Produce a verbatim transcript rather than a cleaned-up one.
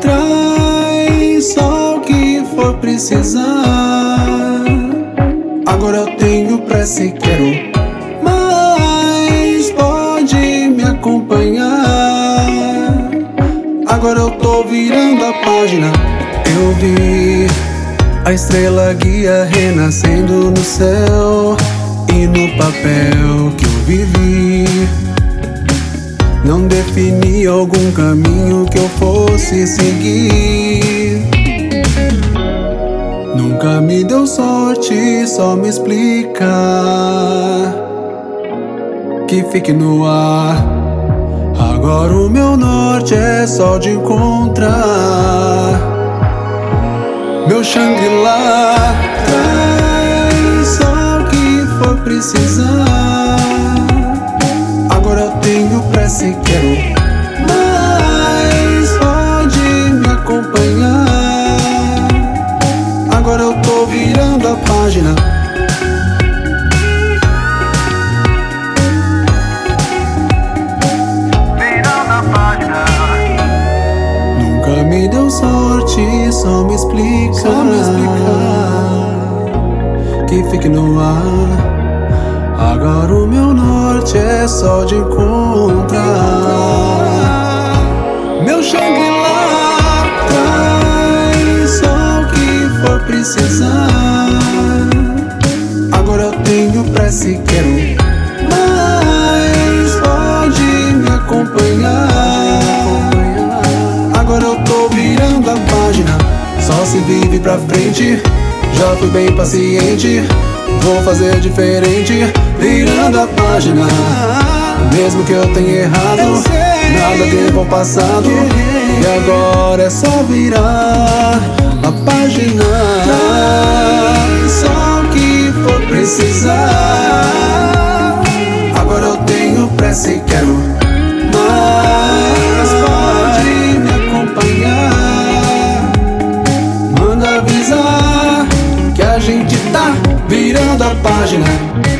Traz só o que for precisar. Agora eu tenho pressa e quero mais. Pode me acompanhar. Agora eu tô virando a página. Eu vi a estrela guia renascendo no céu, e no papel que eu vivi não defini algum caminho que eu fosse seguir. Nunca me deu sorte, só me explica que fique no ar. Agora o meu norte é só de encontrar meu Shangri-La. Traz só o que for precisar. Agora eu tenho pressa e quero mais. Pode me acompanhar. Agora eu tô virando a página. Virando a página. Nunca me deu sorte, só me explica, só me explica que fique no ar. Agora o meu norte é só de encontrar meu Shangri-La. Traz só o que for precisar. Agora eu tenho pressa e quero mais. Pode me acompanhar. Agora eu tô virando a página. Só se vive pra frente. Já fui bem paciente, vou fazer diferente. Virando a página. Mesmo que eu tenha errado, nada devo ao passado. E agora é só virar a página. Traz só o que for precisar. Agora eu tenho pressa e quero mais. Pode me acompanhar. Manda avisar que a gente tá virando a página.